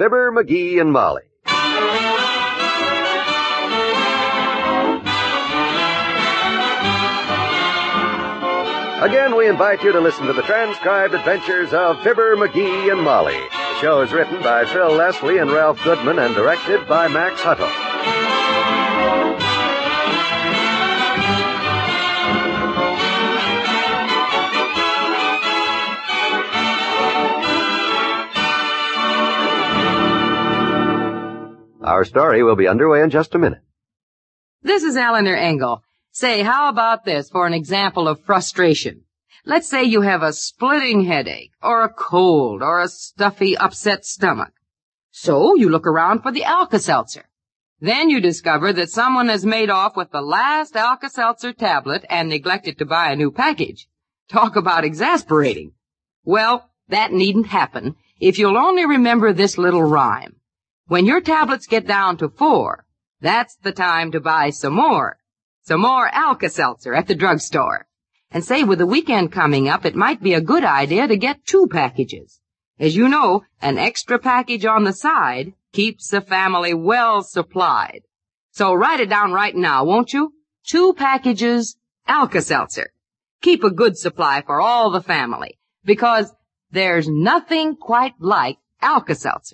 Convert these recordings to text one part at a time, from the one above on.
Fibber, McGee, and Molly. Again, we invite you to listen to the transcribed adventures of Fibber, McGee, and Molly. The show is written by Phil Leslie and Ralph Goodman and directed by Max Hutto. Our story will be underway in just a minute. This is Eleanor Engel. Say, how about this for an example of frustration? Let's say you have a splitting headache, or a cold, or a stuffy, upset stomach. So you look around for the Alka-Seltzer. Then you discover that someone has made off with the last Alka-Seltzer tablet and neglected to buy a new package. Talk about exasperating. Well, that needn't happen if you'll only remember this little rhyme. When your tablets get down to 4, that's the time to buy some more Alka-Seltzer at the drugstore. And say, with the weekend coming up, it might be a good idea to get 2 packages. As you know, an extra package on the side keeps the family well supplied. So write it down right now, won't you? 2 packages Alka-Seltzer. Keep a good supply for all the family, because there's nothing quite like Alka-Seltzer.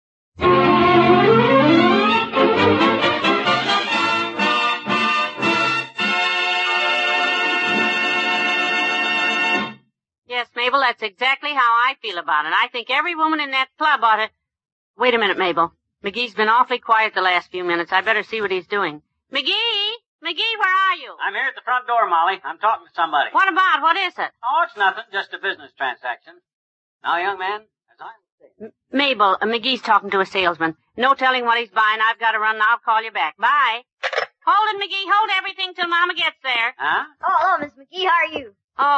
Yes, Mabel, that's exactly how I feel about it. I think every woman in that club ought to... Wait a minute, Mabel. McGee's been awfully quiet the last few minutes. I better see what he's doing. McGee! McGee, where are you? I'm here at the front door, Molly. I'm talking to somebody. What about? What is it? Oh, it's nothing. Just a business transaction. Now, young man, as I'm saying... Mabel, McGee's talking to a salesman. No telling what he's buying. I've got to run. I'll call you back. Bye. Hold it, McGee. Hold everything till Mama gets there. Huh? Oh, hello, Miss McGee. How are you?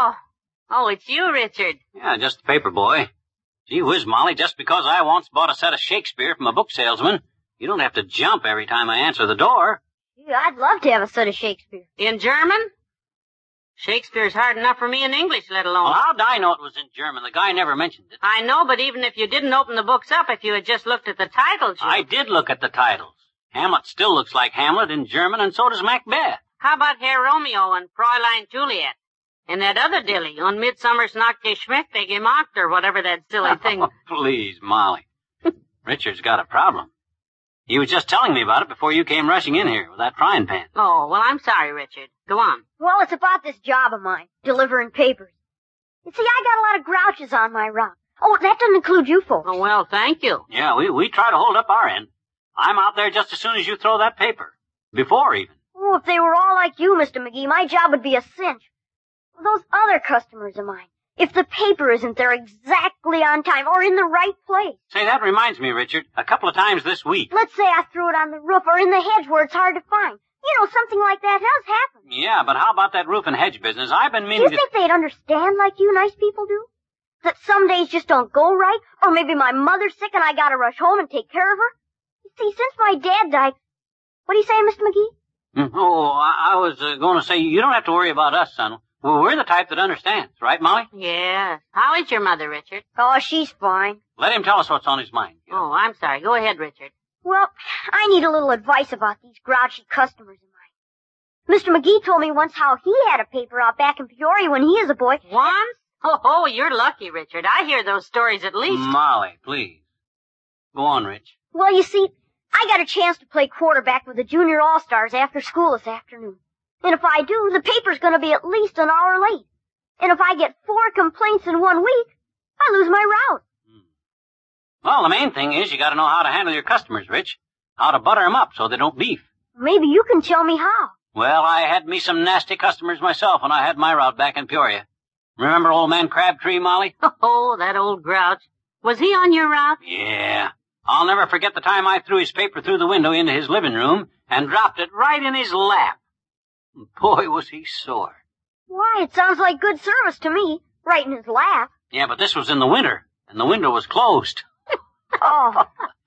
Oh, it's you, Richard. Yeah, just a paper boy. Gee whiz, Molly, just because I once bought a set of Shakespeare from a book salesman, you don't have to jump every time I answer the door. Yeah, I'd love to have a set of Shakespeare. In German? Shakespeare's hard enough for me in English, let alone... Well, how'd I know it was in German? The guy never mentioned it. I know, but even if you didn't open the books up, if you had just looked at the titles... I did look at the titles. Hamlet still looks like Hamlet in German, and so does Macbeth. How about Herr Romeo and Fräulein Juliet? And that other dilly, on Midsommersnacht geschmeckte gemacht, or whatever that silly thing... Oh, please, Molly. Richard's got a problem. He was just telling me about it before you came rushing in here with that frying pan. Oh, well, I'm sorry, Richard. Go on. Well, it's about this job of mine, delivering papers. You see, I got a lot of grouches on my route. Oh, that doesn't include you folks. Oh, well, thank you. Yeah, we try to hold up our end. I'm out there just as soon as you throw that paper. Before, even. Oh, if they were all like you, Mr. McGee, my job would be a cinch. Those other customers of mine, if the paper isn't there exactly on time or in the right place. Say, that reminds me, Richard, a couple of times this week. Let's say I threw it on the roof or in the hedge where it's hard to find. You know, something like that has happened. Yeah, but how about that roof and hedge business? I've been meaning Do you think they'd understand like you nice people do? That some days just don't go right? Or maybe my mother's sick and I gotta rush home and take care of her? You see, since my dad died... What do you say, Mr. McGee? Oh, I was going to say, you don't have to worry about us, son. Well, we're the type that understands, right, Molly? Yeah. How is your mother, Richard? Oh, she's fine. Let him tell us what's on his mind. Oh, I'm sorry. Go ahead, Richard. Well, I need a little advice about these grouchy customers of mine. Mr. McGee told me once how he had a paper out back in Peoria when he was a boy. Once? Oh, you're lucky, Richard. I hear those stories at least. Molly, please. Go on, Rich. Well, you see, I got a chance to play quarterback with the Junior All-Stars after school this afternoon. And if I do, the paper's going to be at least an hour late. And if I get 4 complaints in 1 week, I lose my route. Well, the main thing is you got to know how to handle your customers, Rich. How to butter 'em up so they don't beef. Maybe you can tell me how. Well, I had me some nasty customers myself when I had my route back in Peoria. Remember old man Crabtree, Molly? Oh, that old grouch. Was he on your route? Yeah. I'll never forget the time I threw his paper through the window into his living room and dropped it right in his lap. Boy, was he sore. Why, it sounds like good service to me, right in his lap. Yeah, but this was in the winter, and the window was closed. Oh.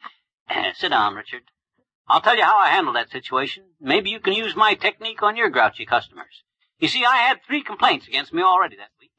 Sit down, Richard. I'll tell you how I handled that situation. Maybe you can use my technique on your grouchy customers. You see, I had 3 complaints against me already that week.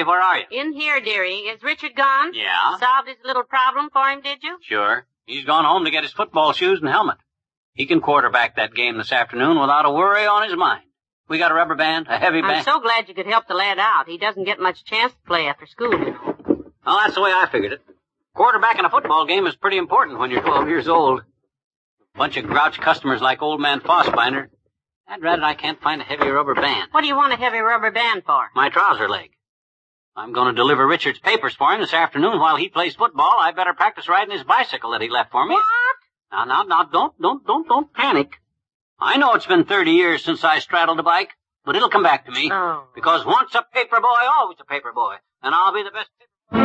where are you? In here, dearie. Is Richard gone? Yeah. Solved his little problem for him, did you? Sure. He's gone home to get his football shoes and helmet. He can quarterback that game this afternoon without a worry on his mind. We got a rubber band, a heavy band. I'm so glad you could help the lad out. He doesn't get much chance to play after school, you know. Well, that's the way I figured it. Quarterbacking a football game is pretty important when you're 12 years old. A bunch of grouch customers like old man Fossbinder. I'd rather I can't find a heavy rubber band. What do you want a heavy rubber band for? My trouser leg. I'm going to deliver Richard's papers for him this afternoon while he plays football. I better practice riding his bicycle that he left for me. What? Now, don't panic. I know it's been 30 years since I straddled a bike, but it'll come back to me. Oh. Because once a paper boy, always a paper boy. And I'll be the best paper boy.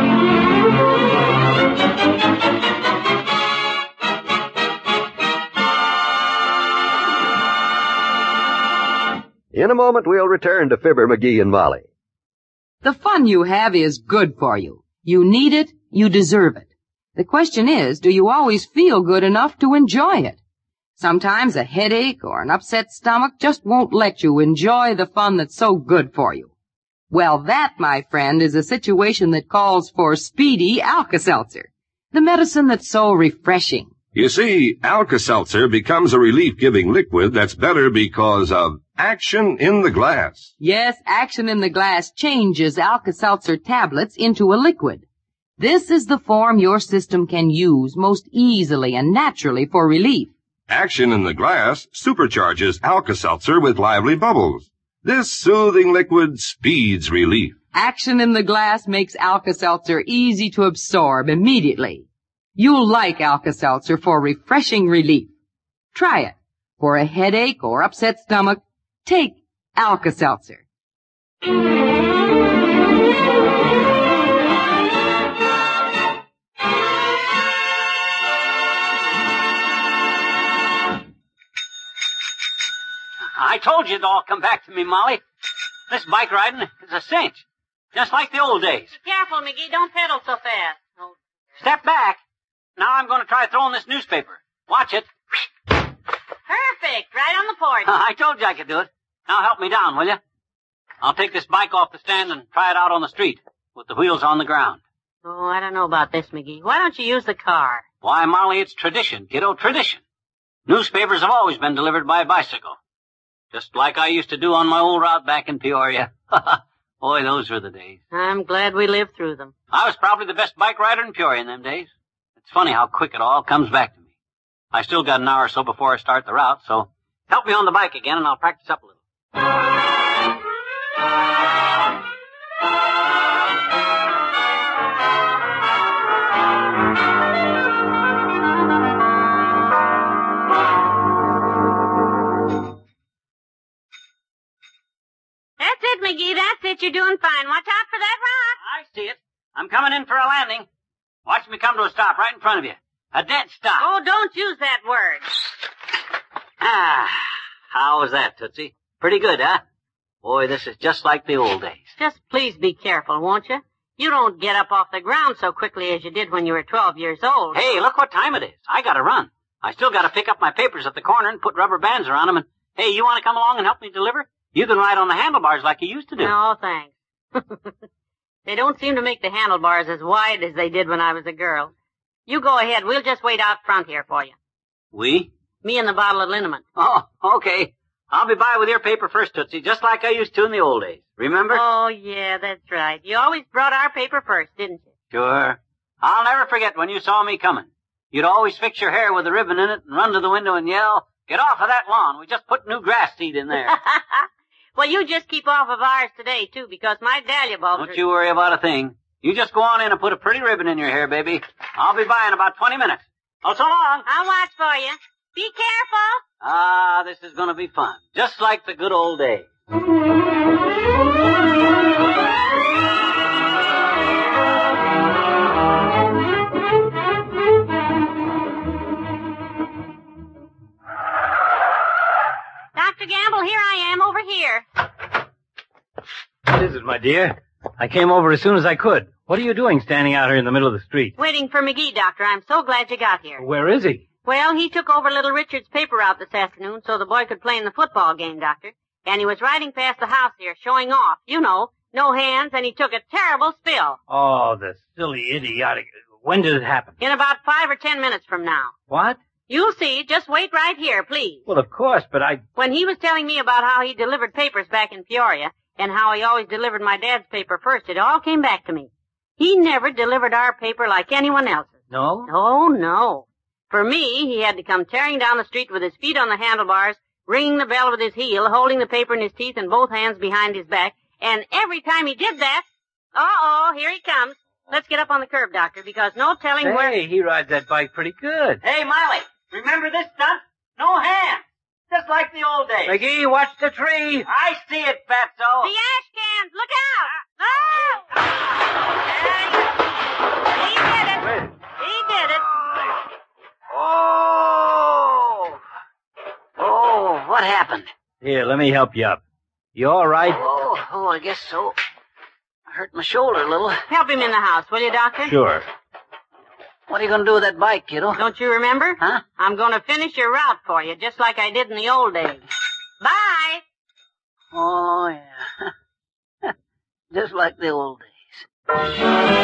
In a moment, we'll return to Fibber, McGee, and Molly. The fun you have is good for you. You need it, you deserve it. The question is, do you always feel good enough to enjoy it? Sometimes a headache or an upset stomach just won't let you enjoy the fun that's so good for you. Well, that, my friend, is a situation that calls for speedy Alka-Seltzer, the medicine that's so refreshing. You see, Alka-Seltzer becomes a relief-giving liquid that's better because of action in the glass. Yes, action in the glass changes Alka-Seltzer tablets into a liquid. This is the form your system can use most easily and naturally for relief. Action in the glass supercharges Alka-Seltzer with lively bubbles. This soothing liquid speeds relief. Action in the glass makes Alka-Seltzer easy to absorb immediately. You'll like Alka-Seltzer for refreshing relief. Try it. For a headache or upset stomach, take Alka-Seltzer. I told you it'd all come back to me, Molly. This bike riding is a cinch. Just like the old days. Be careful, McGee. Don't pedal so fast. Oh. Step back. Now I'm going to try throwing this newspaper. Watch it. Perfect. Right on the porch. I told you I could do it. Now help me down, will you? I'll take this bike off the stand and try it out on the street with the wheels on the ground. Oh, I don't know about this, McGee. Why don't you use the car? Why, Molly, it's tradition, kiddo, tradition. Newspapers have always been delivered by bicycle. Just like I used to do on my old route back in Peoria. Boy, those were the days. I'm glad we lived through them. I was probably the best bike rider in Peoria in them days. It's funny how quick it all comes back to me. I still got an hour or so before I start the route, so help me on the bike again and I'll practice up a little. That's it, McGee. That's it. You're doing fine. Watch out for that rock. I see it. I'm coming in for a landing. Watch me come to a stop right in front of you. A dead stop. Oh, don't use that word. How was that, Tootsie? Pretty good, huh? Boy, this is just like the old days. Just please be careful, won't you? You don't get up off the ground so quickly as you did when you were 12 years old. Hey, look what time it is. I gotta run. I still gotta pick up my papers at the corner and put rubber bands around them. And, hey, you wanna come along and help me deliver? You can ride on the handlebars like you used to do. No, thanks. They don't seem to make the handlebars as wide as they did when I was a girl. You go ahead. We'll just wait out front here for you. We? Me and the bottle of liniment. Oh, okay. I'll be by with your paper first, Tootsie, just like I used to in the old days. Remember? Oh, yeah, that's right. You always brought our paper first, didn't you? Sure. I'll never forget when you saw me coming. You'd always fix your hair with a ribbon in it and run to the window and yell, "Get off of that lawn. We just put new grass seed in there." Well, you just keep off of ours today, too, because my dahlia bulbs Don't you worry about a thing. You just go on in and put a pretty ribbon in your hair, baby. I'll be by in about 20 minutes. Oh, so long. I'll watch for you. Be careful. This is going to be fun. Just like the good old days. Dr. Gamble, here I am, over here. What is it, my dear? I came over as soon as I could. What are you doing standing out here in the middle of the street? Waiting for McGee, Doctor. I'm so glad you got here. Where is he? Well, he took over little Richard's paper route this afternoon so the boy could play in the football game, Doctor. And he was riding past the house here, showing off. You know, no hands, and he took a terrible spill. Oh, the silly idiotic. When did it happen? In about 5 or 10 minutes from now. What? You'll see. Just wait right here, please. Well, of course, but When he was telling me about how he delivered papers back in Peoria, and how he always delivered my dad's paper first, it all came back to me. He never delivered our paper like anyone else's. No? Oh, no. For me, he had to come tearing down the street with his feet on the handlebars, ringing the bell with his heel, holding the paper in his teeth and both hands behind his back, and every time he did that, here he comes. Let's get up on the curb, Doctor, because no telling where... Hey, he rides that bike pretty good. Hey, Molly, remember this stunt? No hands. Just like the old days. McGee, watch the tree. I see it, Fatso. The ash cans! Look out! No! He did it. Wait. He did it. Oh, what happened? Here, let me help you up. You all right? Oh, I guess so. I hurt my shoulder a little. Help him in the house, will you, Doctor? Sure. What are you going to do with that bike, kiddo? Don't you remember? Huh? I'm going to finish your route for you, just like I did in the old days. Bye! Oh, yeah. Just like the old days.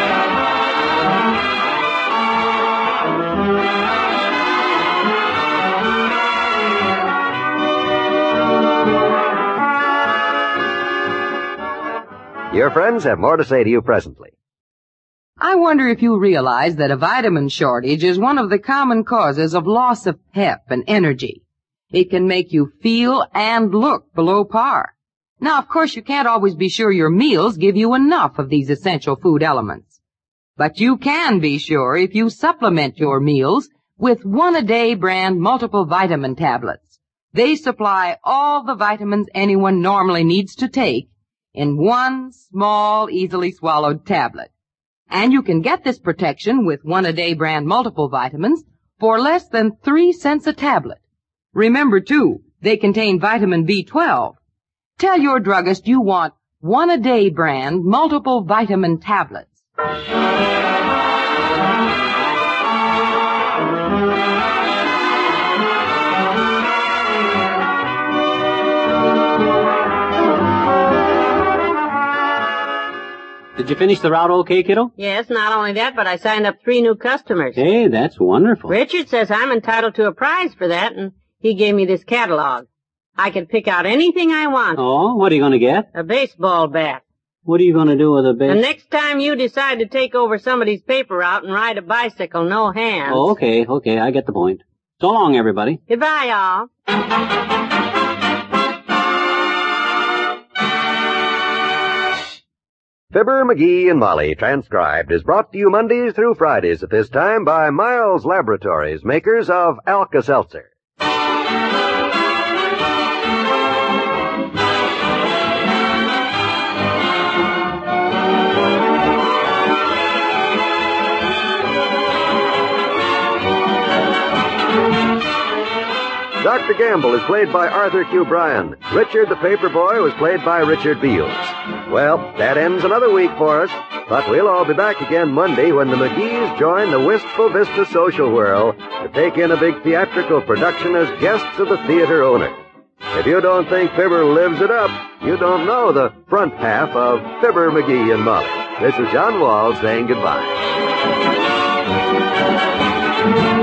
Your friends have more to say to you presently. I wonder if you realize that a vitamin shortage is one of the common causes of loss of pep and energy. It can make you feel and look below par. Now, of course, you can't always be sure your meals give you enough of these essential food elements. But you can be sure if you supplement your meals with One-A-Day brand multiple vitamin tablets. They supply all the vitamins anyone normally needs to take in one small, easily swallowed tablet. And you can get this protection with One-A-Day brand multiple vitamins for less than 3 cents a tablet. Remember, too, they contain vitamin B12. Tell your druggist you want One-A-Day brand multiple vitamin tablets. Did you finish the route okay, kiddo? Yes, not only that, but I signed up 3 new customers. Hey, that's wonderful. Richard says I'm entitled to a prize for that, and he gave me this catalog. I can pick out anything I want. Oh, what are you going to get? A baseball bat. What are you going to do with a The next time you decide to take over somebody's paper route and ride a bicycle, no hands. Oh, okay, I get the point. So long, everybody. Goodbye, y'all. Fibber, McGee, and Molly, transcribed, is brought to you Mondays through Fridays at this time by Miles Laboratories, makers of Alka-Seltzer. Dr. Gamble is played by Arthur Q. Bryan. Richard the Paperboy was played by Richard Beals. Well, that ends another week for us, but we'll all be back again Monday when the McGees join the Wistful Vista social whirl to take in a big theatrical production as guests of the theater owner. If you don't think Fibber lives it up, you don't know the front half of Fibber, McGee, and Molly. This is John Wall saying goodbye.